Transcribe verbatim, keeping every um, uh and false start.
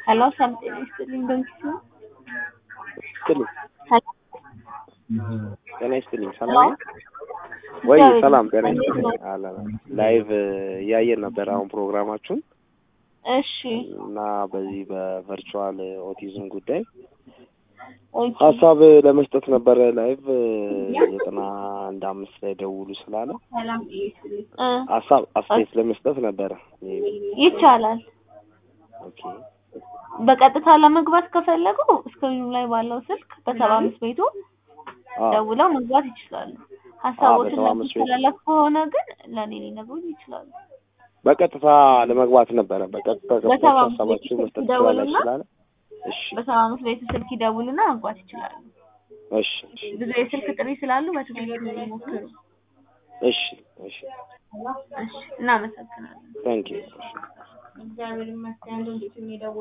Hello, something is still don't you? ይስጥልኝ ጤና ይስጥልኝ ሰላም Hello? ነው ወይ? Sorry, ሰላም ጤና እንዴት ይስጥልኝ ነው? አለ ላይቭ እያየን ነበር አሁን ፕሮግራማችሁን እሺ እና በዚህ በቨርቹዋል ኦቲዝም ጉዳይ ኦኬ ሐሳብ ለመስጠት ነበር ላይቭ ዘጠና አንድ አምስት ላይ ደውሉ ስላለ እ ሐሳብ አስተያየት ለመስጠት ነበር ይቻላል። ኦኬ በቀጥታ ለመግባት ከፈለጉ ስክሪኑ ላይ ባለው ስልክ በሰባ አምስት ቤቱ ደውለው መግባት ይችላሉ። ሐሳቦችን ለማስተላለፍ ከሆነ ግን ለኔ ሊነግሩኝ ይችላሉ። በቀጥታ ለመግባት ነበር በቀጥታ ሐሳባችሁ መስጠት ይችላል። እሺ በሰባ አምስት ቤቱ ስልክ ይደውሉና መግባት ይችላሉ። እሺ ብዙ የስልክ ጥሪ ስላሉ በትክክል ይሞክሩ። እሺ እሺ እሺ እናመሰግናለን። ታንኪዩ እግዚአብሔር ይመስገን።